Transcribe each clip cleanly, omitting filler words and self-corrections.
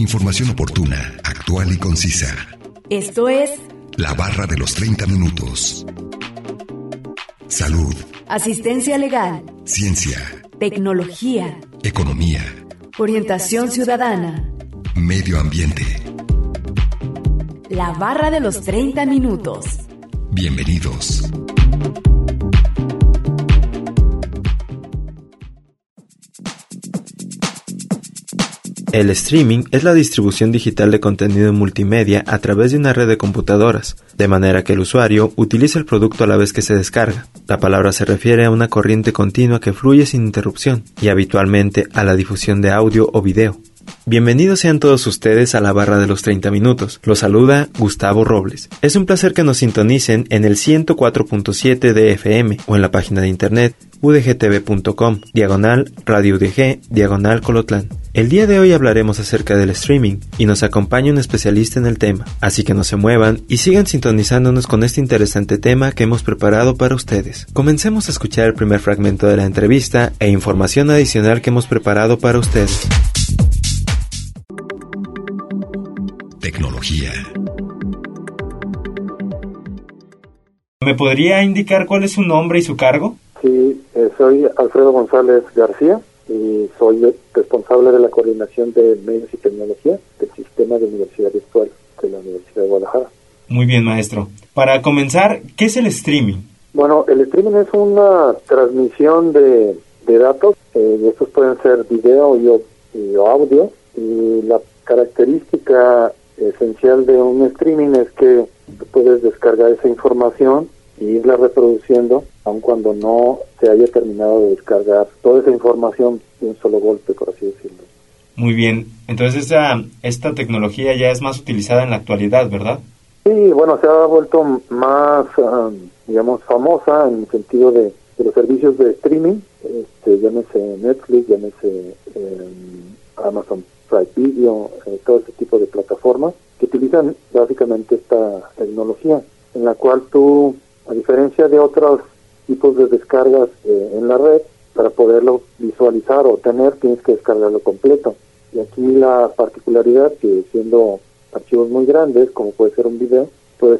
Información oportuna, actual y concisa. Esto es La Barra de los 30 Minutos. Salud. Asistencia legal. Ciencia. Tecnología. Economía. Orientación ciudadana. Medio ambiente. La Barra de los 30 Minutos. Bienvenidos. El streaming es la distribución digital de contenido multimedia a través de una red de computadoras, de manera que el usuario utiliza el producto a la vez que se descarga. La palabra se refiere a una corriente continua que fluye sin interrupción y habitualmente a la difusión de audio o video. Bienvenidos sean todos ustedes a la Barra de los 30 Minutos. Los saluda Gustavo Robles. Es un placer que nos sintonicen en el 104.7 de FM o en la página de internet udgtv.com, /Radio UDG, /Colotlán. El día de hoy hablaremos acerca del streaming y nos acompaña un especialista en el tema, así que no se muevan y sigan sintonizándonos con este interesante tema que hemos preparado para ustedes. Comencemos a escuchar el primer fragmento de la entrevista e información adicional que hemos preparado para ustedes. Tecnología. ¿Me podría indicar cuál es su nombre y su cargo? Sí, soy Alfredo González García y soy responsable de la coordinación de medios y tecnología del sistema de universidad virtual de la Universidad de Guadalajara. Muy bien, maestro. Para comenzar, ¿qué es el streaming? Bueno, el streaming es una transmisión de datos, estos pueden ser video y audio, y la característica esencial de un streaming es que puedes descargar esa información y irla reproduciendo, aun cuando no se haya terminado de descargar toda esa información de un solo golpe, por así decirlo. Muy bien. Entonces esta tecnología ya es más utilizada en la actualidad, ¿verdad? Sí, bueno, se ha vuelto más, digamos, famosa en el sentido de los servicios de streaming, llámese Netflix, llámese Amazon Prime Video, todo ese tipo de plataformas que utilizan básicamente esta tecnología, en la cual tú, a diferencia de otros tipos de descargas en la red, para poderlo visualizar o tener, tienes que descargarlo completo. Y aquí la particularidad que, siendo archivos muy grandes, como puede ser un video, puedes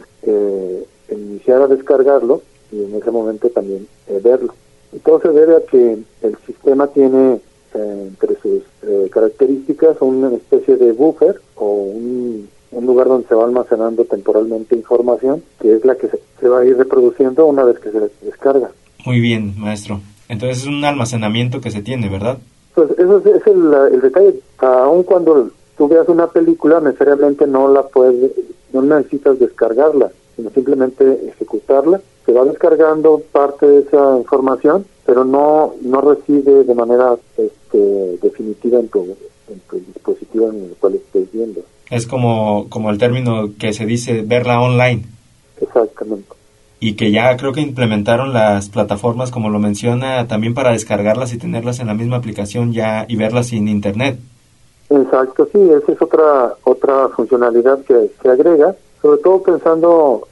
iniciar a descargarlo y en ese momento también verlo. Y todo se debe a que el sistema tiene entre sus características una especie de buffer o un lugar donde se va almacenando temporalmente información, que es la que se va a ir reproduciendo una vez que se descarga. Muy bien, maestro. Entonces es un almacenamiento que se tiene, ¿verdad? Pues eso es el detalle. Aun cuando tú veas una película, necesariamente no necesitas descargarla, sino simplemente ejecutarla. Se va descargando parte de esa información, pero no reside de manera definitiva en tu dispositivo en el cual estés viendo. Es como el término que se dice verla online. Exactamente. Y que ya creo que implementaron las plataformas, como lo menciona, también para descargarlas y tenerlas en la misma aplicación ya y verlas sin internet. Exacto, sí, esa es otra funcionalidad que agrega, sobre todo pensando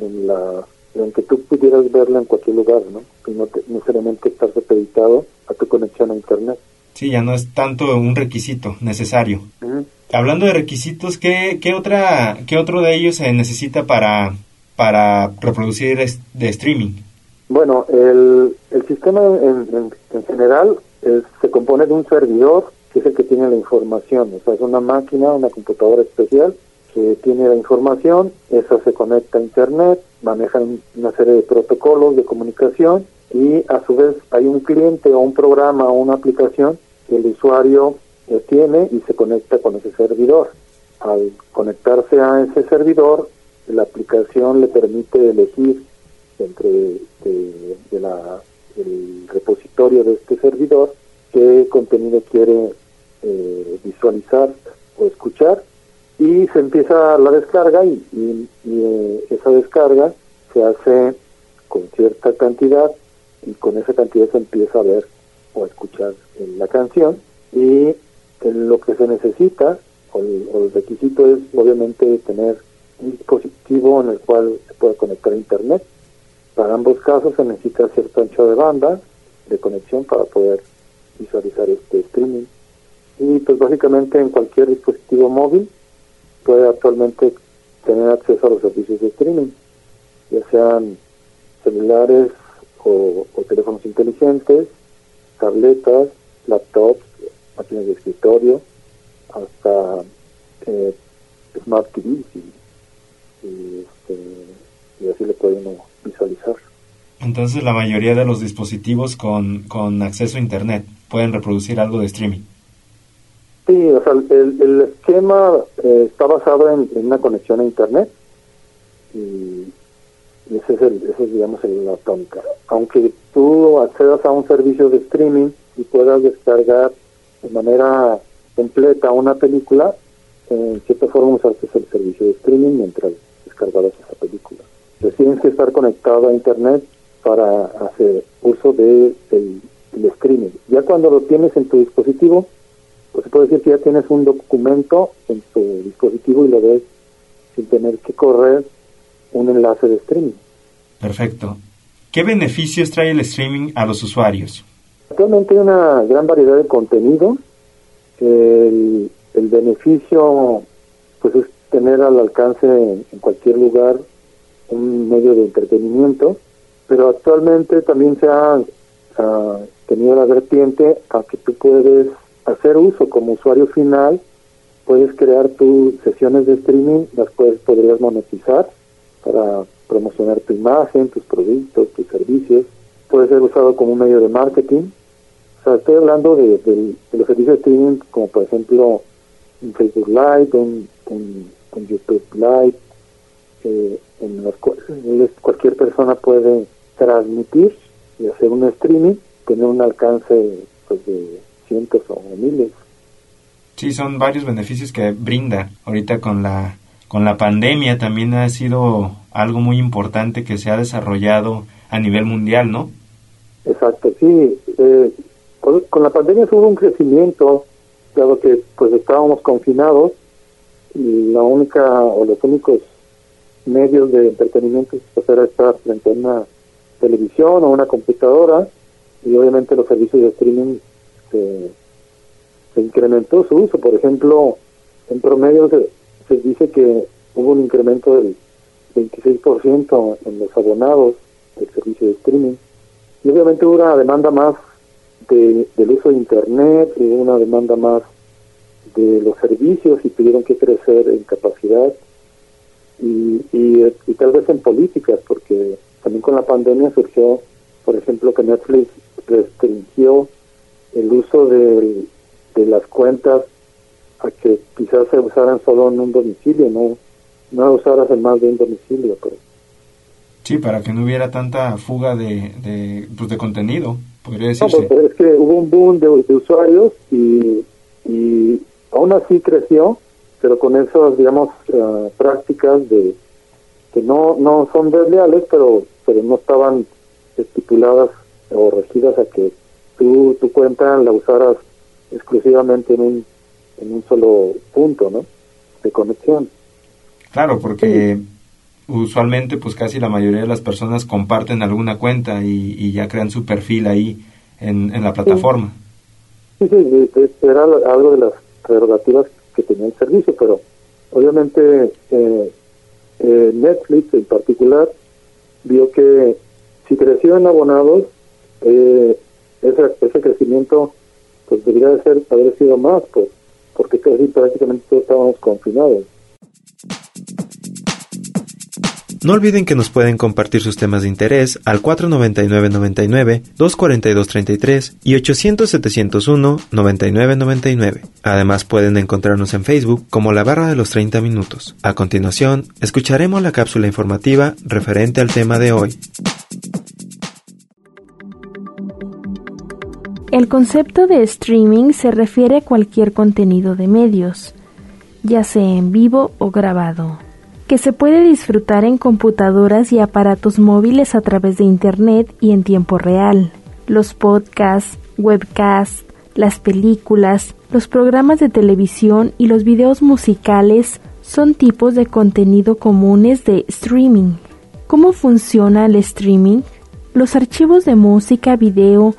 en que tú pudieras verla en cualquier lugar, ¿no? Y no necesariamente estar supeditado a tu conexión a internet. Sí, ya no es tanto un requisito necesario. Uh-huh. Hablando de requisitos, ¿qué otro de ellos se necesita para reproducir de streaming? Bueno, el sistema en general se compone de un servidor que es el que tiene la información, o sea, es una máquina, una computadora especial que tiene la información, esa se conecta a internet, maneja una serie de protocolos de comunicación y a su vez hay un cliente o un programa o una aplicación que el usuario tiene y se conecta con ese servidor. Al conectarse a ese servidor, la aplicación le permite elegir entre el repositorio de este servidor qué contenido quiere visualizar o escuchar, y se empieza la descarga y esa descarga se hace con cierta cantidad y con esa cantidad se empieza a ver o a escuchar la canción, y lo que se necesita o el requisito es obviamente tener un dispositivo en el cual se pueda conectar a internet. Para ambos casos se necesita cierto ancho de banda de conexión para poder visualizar este streaming. y pues básicamente en cualquier dispositivo móvil puede actualmente tener acceso a los servicios de streaming, ya sean celulares o teléfonos inteligentes, tabletas, laptops, máquinas de escritorio, hasta Smart TVs y así lo puede uno visualizar. Entonces la mayoría de los dispositivos con acceso a internet pueden reproducir algo de streaming. Sí, o sea, el esquema está basado en una conexión a internet y ese es digamos la tónica. Aunque tú accedas a un servicio de streaming y puedas descargar de manera completa una película, en cierta forma usaste el servicio de streaming mientras descargabas esa película. Entonces tienes que estar conectado a internet para hacer uso del streaming. Ya cuando lo tienes en tu dispositivo, pues se puede decir que ya tienes un documento en tu dispositivo y lo ves sin tener que correr un enlace de streaming. Perfecto. ¿Qué beneficios trae el streaming a los usuarios? Actualmente hay una gran variedad de contenido. El beneficio pues es tener al alcance en cualquier lugar un medio de entretenimiento, pero actualmente también se ha tenido la vertiente a que tú puedes hacer uso como usuario final, puedes crear tus sesiones de streaming, las podrías monetizar para promocionar tu imagen, tus productos, tus servicios. Puede ser usado como un medio de marketing. O sea, estoy hablando de los servicios de streaming como por ejemplo un Facebook Live, un YouTube Live, en los cuales cualquier persona puede transmitir y hacer un streaming, tener un alcance pues de cientos o miles. Sí, son varios beneficios que brinda. Ahorita con la pandemia también ha sido algo muy importante que se ha desarrollado a nivel mundial, ¿no? Exacto, sí. Con la pandemia hubo un crecimiento, dado que pues estábamos confinados y los únicos medios de entretenimiento pues era estar frente a una televisión o una computadora, y obviamente los servicios de streaming se incrementó su uso. Por ejemplo, en promedio se dice que hubo un incremento del 26% en los abonados del servicio de streaming, y obviamente hubo una demanda más del uso de internet, y una demanda más de los servicios, y tuvieron que crecer en capacidad y tal vez en políticas, porque también con la pandemia surgió, por ejemplo, que Netflix restringió el uso de las cuentas a que quizás se usaran solo en un domicilio, no usaras en más de un domicilio. Pero sí, para que no hubiera tanta fuga de contenido, podría decirse. No, pero es que hubo un boom de usuarios y aún así creció, pero con esas, digamos, prácticas de que no son desleales, pero no estaban estipuladas o regidas a que tu cuenta la usaras exclusivamente en un solo punto, ¿no?, de conexión. Claro, porque usualmente pues casi la mayoría de las personas comparten alguna cuenta y ya crean su perfil ahí en la plataforma. Sí, era algo de las prerrogativas que tenía el servicio, pero obviamente Netflix en particular vio que si creció en abonados, ese crecimiento pues debería haber sido más, pues, porque casi prácticamente todos estábamos confinados. No olviden que nos pueden compartir sus temas de interés al 499-99, 242-33 y 800-701-9999. Además pueden encontrarnos en Facebook como La Barra de los 30 Minutos. A continuación, escucharemos la cápsula informativa referente al tema de hoy. El concepto de streaming se refiere a cualquier contenido de medios, ya sea en vivo o grabado, que se puede disfrutar en computadoras y aparatos móviles a través de Internet y en tiempo real. Los podcasts, webcasts, las películas, los programas de televisión y los videos musicales son tipos de contenido comunes de streaming. ¿Cómo funciona el streaming? Los archivos de música, video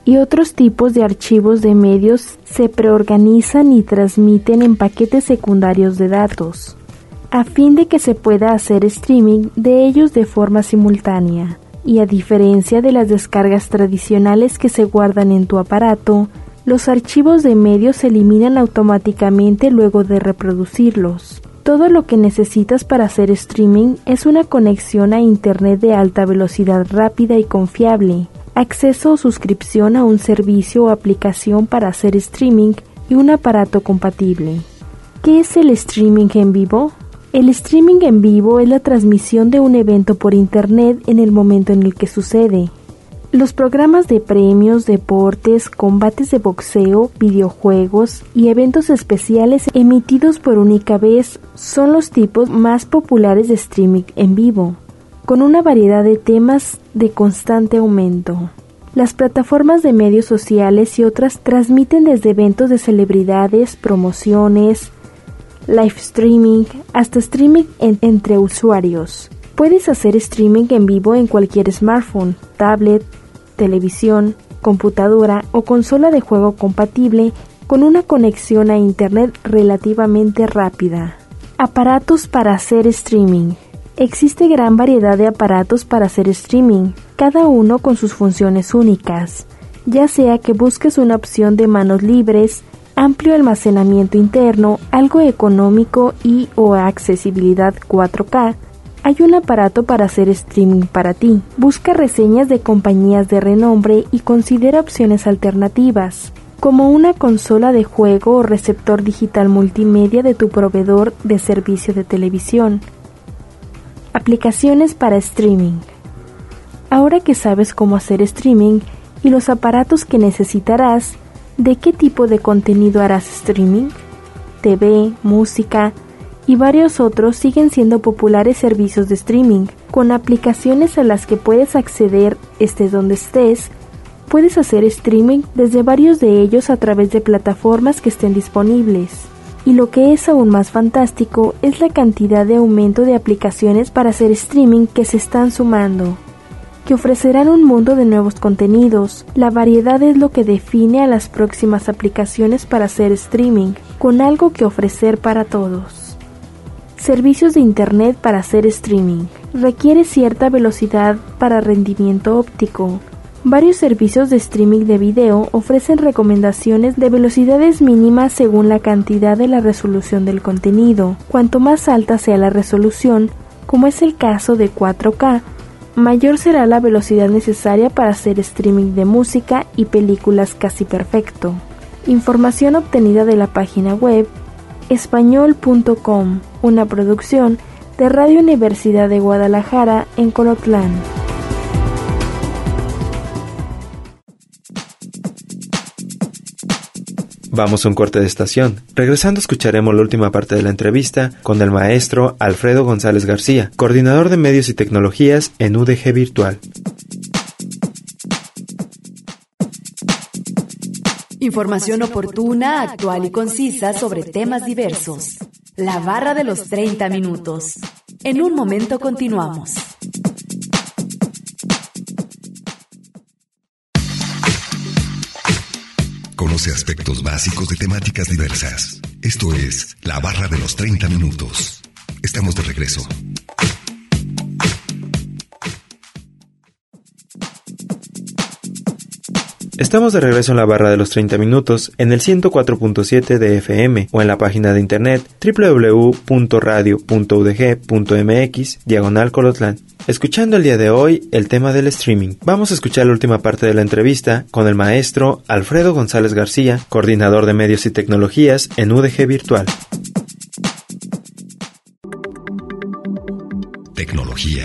y otros tipos de archivos de medios se preorganizan y transmiten en paquetes secundarios de datos, a fin de que se pueda hacer streaming de ellos de forma simultánea. Y a diferencia de las descargas tradicionales que se guardan en tu aparato, los archivos de medios se eliminan automáticamente luego de reproducirlos. Todo lo que necesitas para hacer streaming es una conexión a Internet de alta velocidad rápida y confiable, acceso o suscripción a un servicio o aplicación para hacer streaming y un aparato compatible. ¿Qué es el streaming en vivo? El streaming en vivo es la transmisión de un evento por Internet en el momento en el que sucede. Los programas de premios, deportes, combates de boxeo, videojuegos y eventos especiales emitidos por única vez son los tipos más populares de streaming en vivo, con una variedad de temas de constante aumento. Las plataformas de medios sociales y otras transmiten desde eventos de celebridades, promociones, live streaming, hasta streaming entre usuarios. Puedes hacer streaming en vivo en cualquier smartphone, tablet, televisión, computadora o consola de juego compatible con una conexión a Internet relativamente rápida. Aparatos para hacer streaming. Existe gran variedad de aparatos para hacer streaming, cada uno con sus funciones únicas, ya sea que busques una opción de manos libres, amplio almacenamiento interno, algo económico y o accesibilidad 4K, hay un aparato para hacer streaming para ti. Busca reseñas de compañías de renombre y considera opciones alternativas, como una consola de juego o receptor digital multimedia de tu proveedor de servicio de televisión. Aplicaciones para streaming. Ahora que sabes cómo hacer streaming y los aparatos que necesitarás, ¿de qué tipo de contenido harás streaming? TV, música y varios otros siguen siendo populares servicios de streaming, con aplicaciones a las que puedes acceder estés donde estés. Puedes hacer streaming desde varios de ellos a través de plataformas que estén disponibles. Y lo que es aún más fantástico es la cantidad de aumento de aplicaciones para hacer streaming que se están sumando, que ofrecerán un mundo de nuevos contenidos. La variedad es lo que define a las próximas aplicaciones para hacer streaming, con algo que ofrecer para todos. Servicios de Internet para hacer streaming. Requiere cierta velocidad para rendimiento óptico. Varios servicios de streaming de video ofrecen recomendaciones de velocidades mínimas según la cantidad de la resolución del contenido. Cuanto más alta sea la resolución, como es el caso de 4K, mayor será la velocidad necesaria para hacer streaming de música y películas casi perfecto. Información obtenida de la página web español.com, una producción de Radio Universidad de Guadalajara en Colotlán. Vamos a un corte de estación. Regresando escucharemos la última parte de la entrevista con el maestro Alfredo González García, coordinador de medios y tecnologías en UDG Virtual. Información oportuna, actual y concisa sobre temas diversos. La barra de los 30 minutos. En un momento continuamos. Conoce aspectos básicos de temáticas diversas. Esto es La Barra de los 30 minutos. Estamos de regreso. Estamos de regreso en la barra de los 30 minutos en el 104.7 de FM o en la página de internet www.radio.udg.mx/Colotlán. Escuchando el día de hoy el tema del streaming. Vamos a escuchar la última parte de la entrevista con el maestro Alfredo González García, coordinador de medios y tecnologías en UDG Virtual. Tecnología.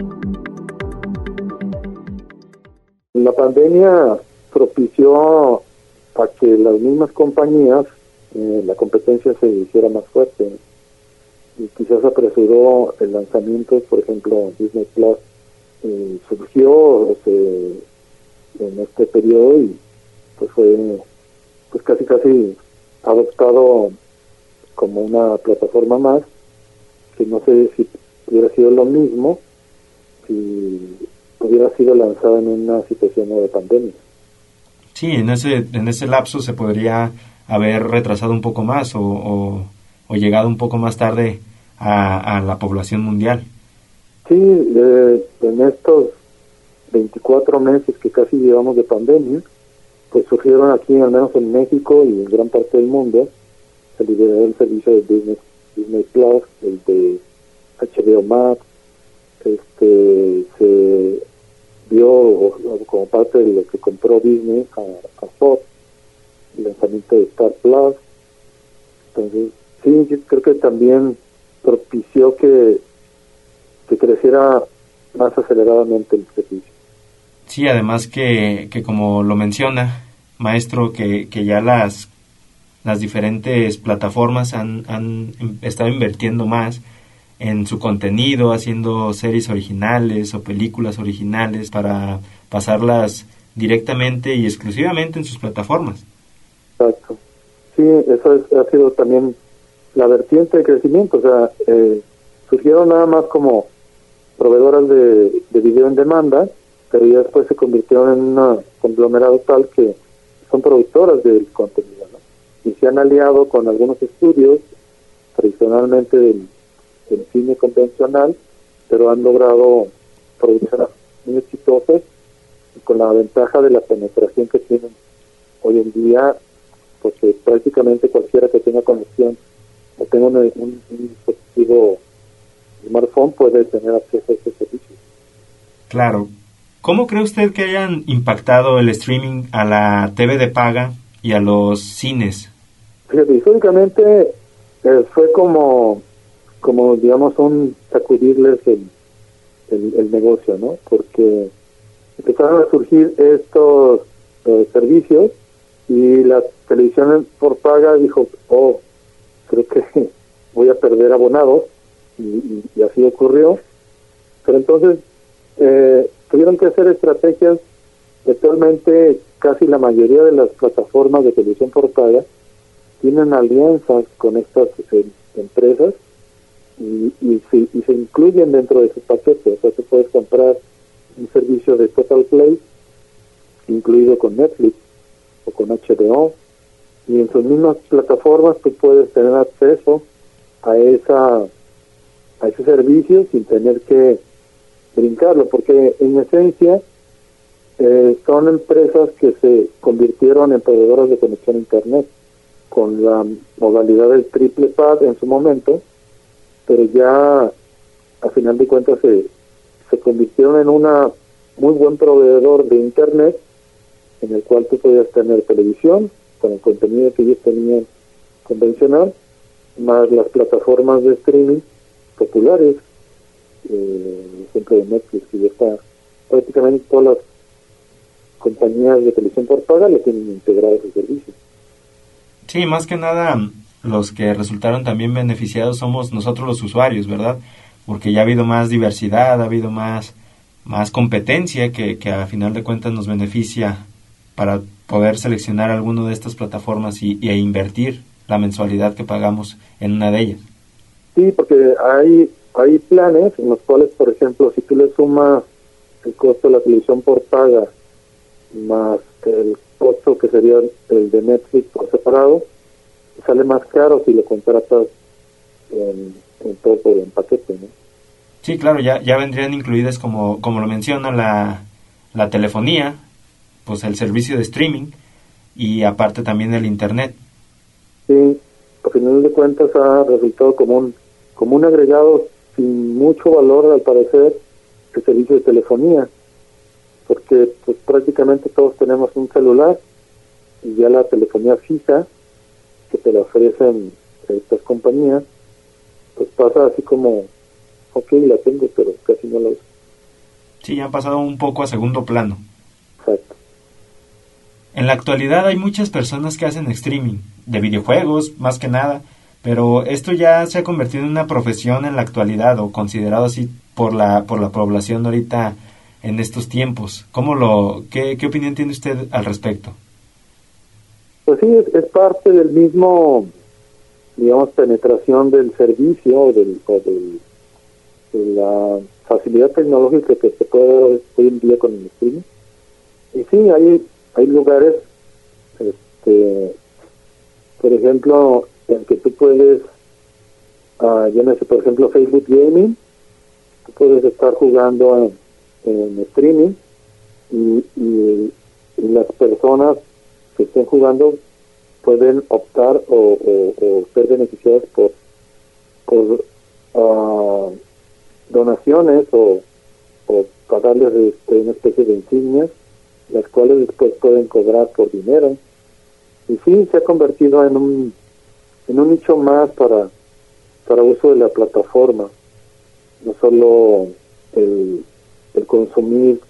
La pandemia propició a que las mismas compañías, la competencia se hiciera más fuerte y quizás apresuró el lanzamiento. Por ejemplo, Disney Plus surgió en este periodo y pues fue pues casi adoptado como una plataforma más, que no sé si hubiera sido lo mismo si hubiera sido lanzada en una situación de pandemia. Sí, en ese lapso se podría haber retrasado un poco más o llegado un poco más tarde a la población mundial. Sí, en estos 24 meses que casi llevamos de pandemia, pues surgieron aquí, al menos en México y en gran parte del mundo, se liberó el servicio de Disney Plus, el de HBO Max, se dio como parte de lo que compró Disney a Fox, el lanzamiento de Star Plus. Entonces, sí, yo creo que también propició que creciera más aceleradamente el servicio. Sí, además que como lo menciona, maestro, que ya las diferentes plataformas han estado invirtiendo más en su contenido, haciendo series originales o películas originales para pasarlas directamente y exclusivamente en sus plataformas. Exacto. Sí, eso ha sido también la vertiente de crecimiento. O sea, surgieron nada más como proveedoras de video en demanda, pero ya después se convirtieron en un conglomerado tal que son productoras del contenido, ¿no? Y se han aliado con algunos estudios, tradicionalmente del cine convencional, pero han logrado producciones muy exitosas y con la ventaja de la penetración que tienen hoy en día, porque prácticamente cualquiera que tenga conexión o tenga un dispositivo smartphone puede tener acceso a este servicio. Claro. ¿Cómo cree usted que hayan impactado el streaming a la TV de paga y a los cines? Fíjate, históricamente fue como digamos un sacudirles el negocio, ¿no? Porque empezaron a surgir estos servicios y la televisión por paga dijo, creo que voy a perder abonados, y así ocurrió. Pero entonces tuvieron que hacer estrategias. Actualmente casi la mayoría de las plataformas de televisión por paga tienen alianzas con estas empresas y se incluyen dentro de sus paquetes. O sea, tú puedes comprar un servicio de Total Play incluido con Netflix o con HBO, y en sus mismas plataformas tú puedes tener acceso a ese servicio sin tener que brincarlo, porque en esencia son empresas que se convirtieron en proveedoras de conexión a Internet con la modalidad del triple pad en su momento, pero ya a final de cuentas se convirtieron en una muy buen proveedor de Internet, en el cual tú podías tener televisión con el contenido que ellos tenían convencional, más las plataformas de streaming populares, ejemplo de Netflix, que ya está prácticamente todas las compañías de televisión por paga le tienen integrado ese servicio. Sí, más que nada los que resultaron también beneficiados somos nosotros los usuarios, ¿verdad? Porque ya ha habido más diversidad, ha habido más competencia que a final de cuentas nos beneficia para poder seleccionar alguno de estas plataformas e invertir la mensualidad que pagamos en una de ellas. Sí, porque hay planes en los cuales, por ejemplo, si tú le sumas el costo de la televisión por paga más el costo que sería el de Netflix por separado, sale más caro si lo contratas en todo en paquete, ¿no? Sí, claro, ya vendrían incluidas, como lo menciona, la telefonía, pues el servicio de streaming y aparte también el internet. Sí, al final de cuentas ha resultado como un agregado sin mucho valor, al parecer, el servicio de telefonía, porque pues prácticamente todos tenemos un celular y ya la telefonía fija que te la ofrecen estas compañías, pues pasa así como, ok, la tengo, pero casi no la uso. Sí, ya han pasado un poco a segundo plano. Exacto. En la actualidad hay muchas personas que hacen streaming, de videojuegos, más que nada, pero esto ya se ha convertido en una profesión en la actualidad, o considerado así por la población ahorita en estos tiempos. ¿Qué opinión tiene usted al respecto? Pues sí, es parte del mismo, digamos, penetración del servicio de la facilidad tecnológica que se puede dar hoy en día con el streaming. Y sí, hay lugares Por ejemplo, en que tú puedes, llámese por ejemplo Facebook Gaming, tú puedes estar jugando en streaming y las personas que estén jugando pueden optar o ser beneficiadas por donaciones o pagarles una especie de insignias, las cuales después pueden cobrar por dinero. Y sí, se ha convertido en un nicho más para uso de la plataforma, no solo el consumir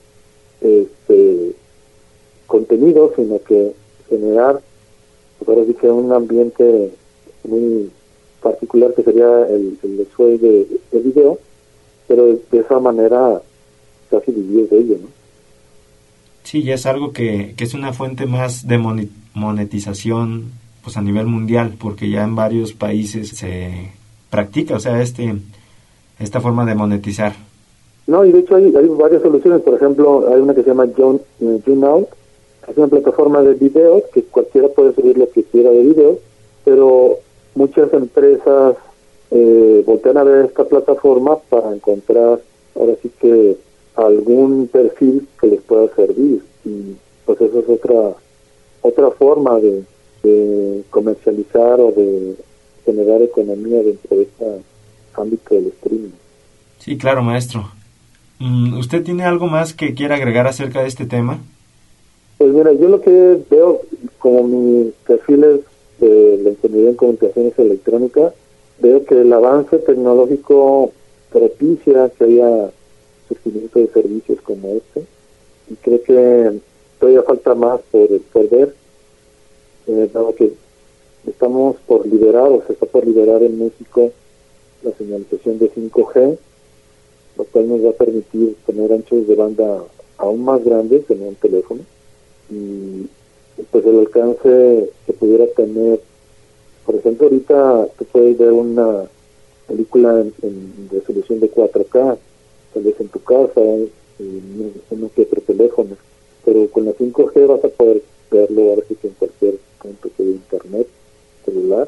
contenido, sino que generar, pues ahora sí que un ambiente muy particular que sería el usuario de video, pero de esa manera casi vivir de ello, ¿no? Sí, ya es algo que es una fuente más de monetización pues a nivel mundial, porque ya en varios países se practica, o sea, esta forma de monetizar. No, y de hecho hay varias soluciones. Por ejemplo, hay una que se llama YouNow, es una plataforma de videos que cualquiera puede subir lo que quiera de videos, pero muchas empresas voltean a ver esta plataforma para encontrar ahora sí que algún perfil que les pueda servir, y pues eso es otra forma de comercializar o de generar economía dentro de este ámbito del streaming. Sí, claro, maestro. ¿Usted tiene algo más que quiera agregar acerca de este tema? Pues mira, yo lo que veo como mis perfiles de la ingeniería en comunicaciones electrónicas, veo que el avance tecnológico propicia que haya surgimiento de servicios como este, y creo que todavía falta más por ver, dado que estamos por liberar, o se está por liberar en México la señalización de 5G, lo cual nos va a permitir tener anchos de banda aún más grandes en un teléfono, y pues el alcance que pudiera tener, por ejemplo, ahorita tú puedes ver una película en resolución de 4K, tal vez en tu casa, en uno que otro teléfono, pero con la 5G vas a poder verlo ahora sí que en cualquier punto de internet celular.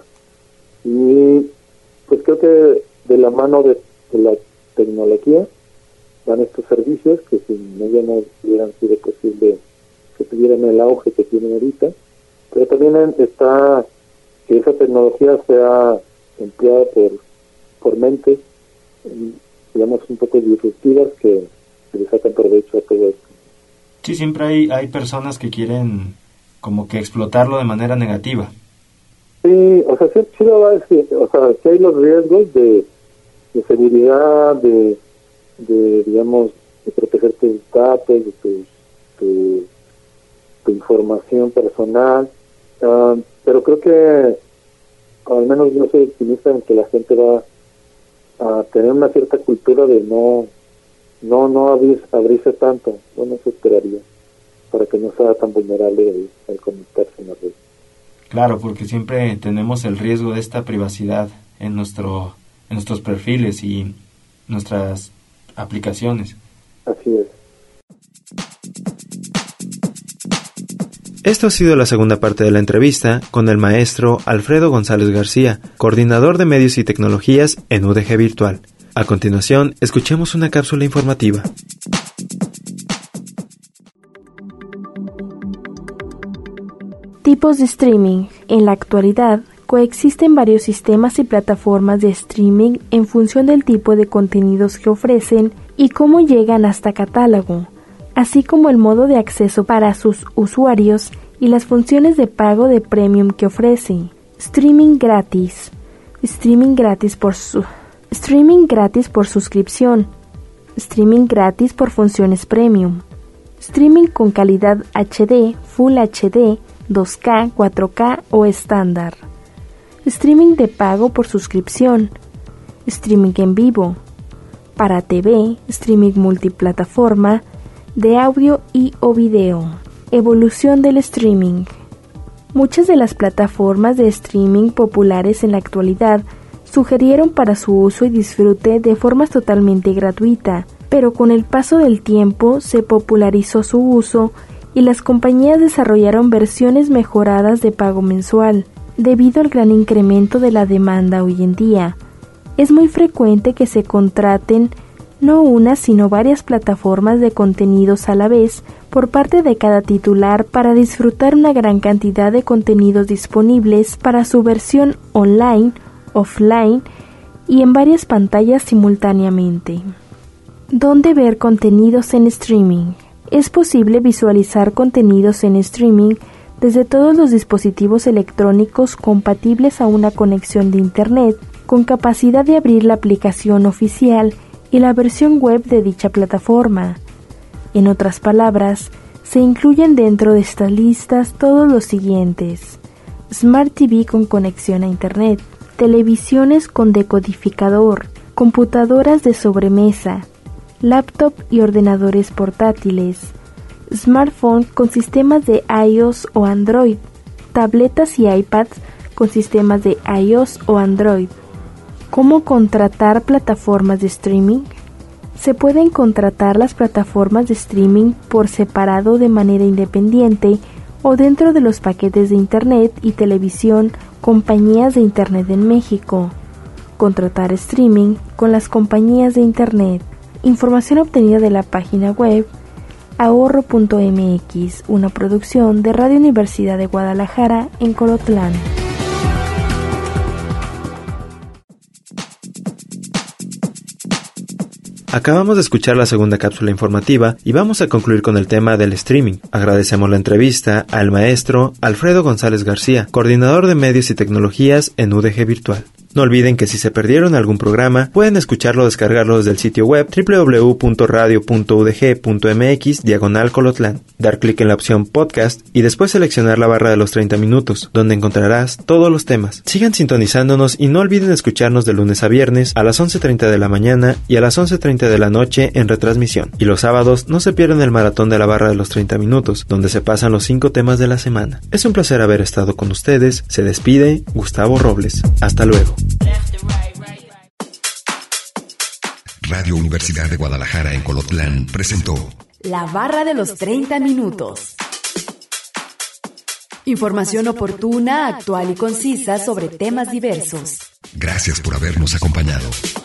Y pues creo que de la mano de la tecnología van estos servicios que sin ella no hubieran sido posible que tuvieran el auge que tienen ahorita, pero también está que esa tecnología sea empleada por mentes, digamos, un poco disruptivas que le sacan provecho a todo esto. Sí, siempre hay personas que quieren como que explotarlo de manera negativa. Sí, o sea, sí lo va a decir, o sea, sí hay los riesgos de seguridad, de digamos, de proteger tus datos, de tu información personal, pero creo que al menos yo soy optimista en que la gente va a tener una cierta cultura de no abrirse tanto. Bueno, eso esperaría, para que no sea tan vulnerable al conectarse en la red. Claro, porque siempre tenemos el riesgo de esta privacidad en nuestros perfiles y nuestras aplicaciones. Así es. Esto ha sido la segunda parte de la entrevista con el maestro Alfredo González García, coordinador de medios y tecnologías en UDG Virtual. A continuación, escuchemos una cápsula informativa. Tipos de streaming. En la actualidad, coexisten varios sistemas y plataformas de streaming en función del tipo de contenidos que ofrecen y cómo llegan hasta catálogo, así como el modo de acceso para sus usuarios y las funciones de pago de premium que ofrece. Streaming gratis. Streaming gratis por suscripción. Streaming gratis por funciones premium. Streaming con calidad HD, Full HD, 2K, 4K o estándar. Streaming de pago por suscripción. Streaming en vivo. Para TV, streaming multiplataforma, de audio y o video. Evolución del streaming. Muchas de las plataformas de streaming populares en la actualidad sugirieron para su uso y disfrute de forma totalmente gratuita, pero con el paso del tiempo se popularizó su uso y las compañías desarrollaron versiones mejoradas de pago mensual, debido al gran incremento de la demanda hoy en día. Es muy frecuente que se contraten no una sino varias plataformas de contenidos a la vez por parte de cada titular para disfrutar una gran cantidad de contenidos disponibles para su versión online, offline y en varias pantallas simultáneamente. ¿Dónde ver contenidos en streaming? Es posible visualizar contenidos en streaming desde todos los dispositivos electrónicos compatibles a una conexión de Internet, con capacidad de abrir la aplicación oficial y la versión web de dicha plataforma. En otras palabras, se incluyen dentro de estas listas todos los siguientes: Smart TV con conexión a Internet, televisiones con decodificador, computadoras de sobremesa, laptop y ordenadores portátiles, smartphone con sistemas de iOS o Android, tabletas y iPads con sistemas de iOS o Android. ¿Cómo contratar plataformas de streaming? Se pueden contratar las plataformas de streaming por separado de manera independiente o dentro de los paquetes de Internet y televisión compañías de Internet en México. Contratar streaming con las compañías de Internet. Información obtenida de la página web ahorro.mx, una producción de Radio Universidad de Guadalajara en Colotlán. Acabamos de escuchar la segunda cápsula informativa y vamos a concluir con el tema del streaming. Agradecemos la entrevista al maestro Alfredo González García, coordinador de medios y tecnologías en UDG Virtual. No olviden que si se perdieron algún programa, pueden escucharlo o descargarlo desde el sitio web www.radio.udg.mx/Colotlán. Dar clic en la opción podcast y después seleccionar la barra de los 30 minutos, donde encontrarás todos los temas. Sigan sintonizándonos y no olviden escucharnos de lunes a viernes a las 11:30 de la mañana y a las 11:30 de la noche en retransmisión. Y los sábados no se pierdan el maratón de la barra de los 30 minutos, donde se pasan los 5 temas de la semana. Es un placer haber estado con ustedes. Se despide Gustavo Robles. Hasta luego. Radio Universidad de Guadalajara en Colotlán presentó La barra de los 30 minutos. Información oportuna, actual y concisa sobre temas diversos. Gracias por habernos acompañado.